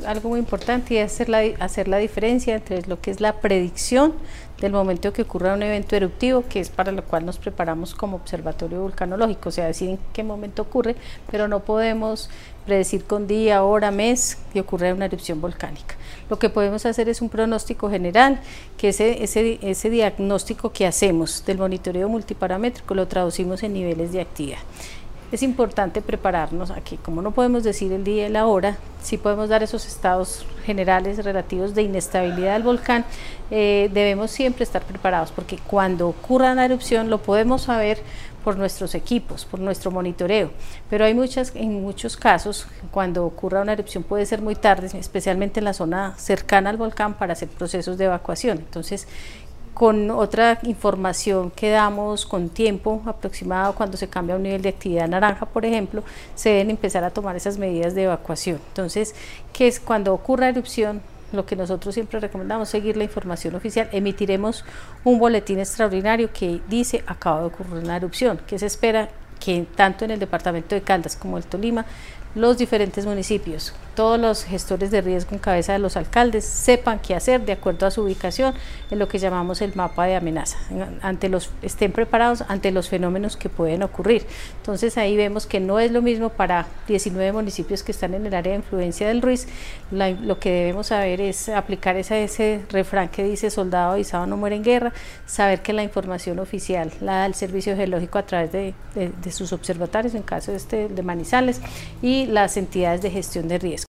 algo muy importante, y es hacer la diferencia entre lo que es la predicción del momento que ocurra un evento eruptivo, que es para lo cual nos preparamos como observatorio vulcanológico, o sea, decir en qué momento ocurre, pero no podemos predecir con día, hora, mes que ocurre una erupción volcánica. Lo que podemos hacer es un pronóstico general, que ese diagnóstico que hacemos del monitoreo multiparamétrico lo traducimos en niveles de actividad. Es importante prepararnos aquí, como no podemos decir el día y la hora, sí podemos dar esos estados generales relativos de inestabilidad del volcán. Debemos siempre estar preparados, porque cuando ocurra una erupción lo podemos saber por nuestros equipos, por nuestro monitoreo, pero en muchos casos, cuando ocurra una erupción puede ser muy tarde, especialmente en la zona cercana al volcán, para hacer procesos de evacuación. Entonces, con otra información que damos con tiempo aproximado, cuando se cambia un nivel de actividad naranja, por ejemplo, se deben empezar a tomar esas medidas de evacuación. Entonces, ¿qué es cuando ocurra erupción? Lo que nosotros siempre recomendamos, seguir la información oficial. Emitiremos un boletín extraordinario que dice: acaba de ocurrir una erupción, que se espera que tanto en el departamento de Caldas como el Tolima, los diferentes municipios, todos los gestores de riesgo en cabeza de los alcaldes, sepan qué hacer de acuerdo a su ubicación en lo que llamamos el mapa de amenaza, estén preparados ante los fenómenos que pueden ocurrir. Entonces ahí vemos que no es lo mismo para 19 municipios que están en el área de influencia del Ruiz. Lo que debemos saber es aplicar ese refrán que dice: soldado avisado no muere en guerra, saber que la información oficial la da el Servicio Geológico a través de sus observatorios, en caso de Manizales, y las entidades de gestión de riesgo.